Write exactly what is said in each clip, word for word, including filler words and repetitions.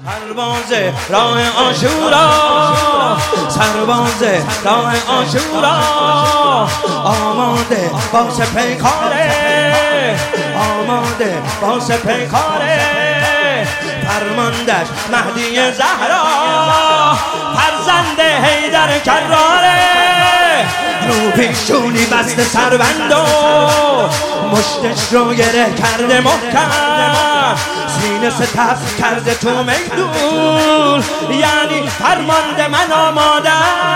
پرواز راه عاشورا، سرباز راه عاشورا، آماده باز پیکاره، آماده باز پیکاره، فرماندش مهدی زهرا، فرزند حیدر کراره، رو پیشونی بسته سربند و مشتش رو گره کرده محکم، سینه ستف کرده تو میدون، یعنی فرمانده من آمادم.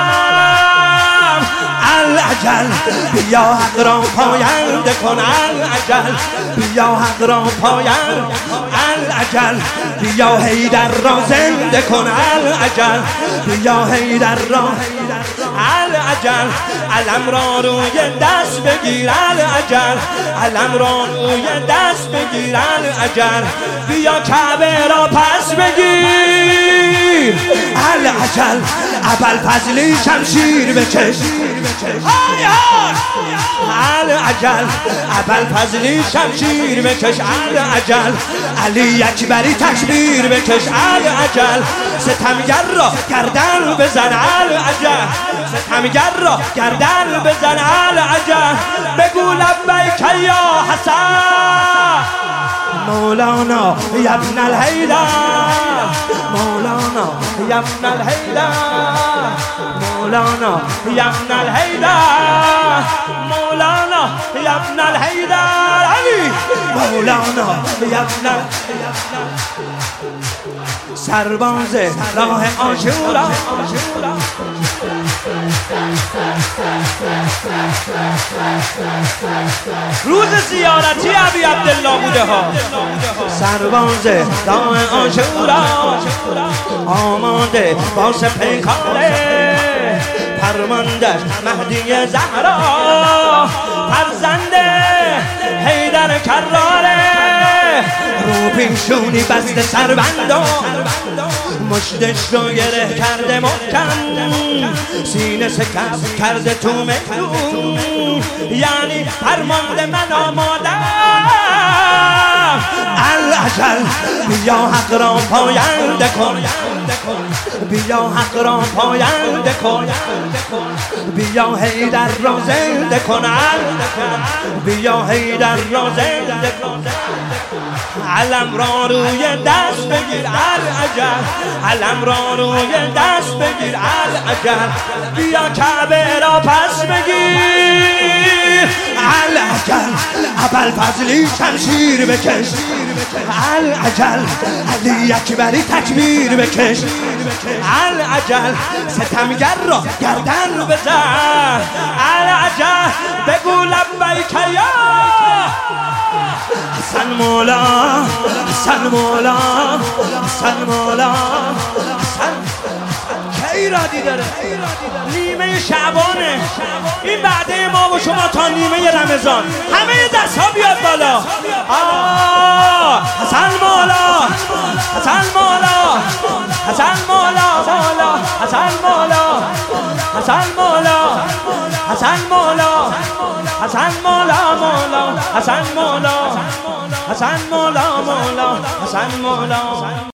العجل بیا حق را پاینده کن، العجل بیا حق را پاینده، العجل بیا حیدر را زنده کن، العجل بیا حیدر را، العجل علم را روی دست بگیر، العجل علم را روی دست بگیر، العجل بیا کعبه را پس بگیر، العجل ابوالفضلی شمشیر بکش، های های العجل ابوالفضلی شمشیر بکش، العجل علی اکبری تکبیر بکش، العجل ستمگر را گردن بزن، العجل ستمگر را گردن بزن، العجل بگو لبیک یا حسن مولانا یا ابن الحیدر، مولانا یا ابن الحیدر، مولانا یا ابن الحیدر، مولانا یا ابن الحیدر، علی مولانا یا ابن الحیدر، سرباز راه عاشورا، روز زیارتی ابی عبدالله بوده ها، سرباز راه عاشورا، آماده باز پیکاره، فرماندش مهدی زهرا، فرزند حیدر کراره، رو پیشونی بسته سربند و مشتش رو گره کرده محکم، سینه سکست کرده تو میدون، یعنی فرمانده من آمادم. العجل بیا حق را پاینده کن، بیا حق را پاینده کن، بیا حیدر را زنده کن، بیا حیدر را زنده کن، علم را روی دست بگیر، العجل علم را روی دست بگیر، العجل بیا کعبه را پس بگیر، العجل ابوالفضلی شمشیر بکش، العجل علی اکبری تکبیر بکش، العجل ستمگر را گردن بزن، العجل بگو لبیک یا حسن مولا، حسن مولا، حسن مولا، حسن که ایرادی داره، نیمه شعبانه این بعده ما و شما تا نیمه رمضان، همه دست ها بیاد بالا، آه حسن مولا، حسن مولا، حسن مولا، مولا حسن مولا، حسن مولا، حسن مولا، حسن مولا، مولا حسن مولا، حسن مولا، مولا حسن مولا.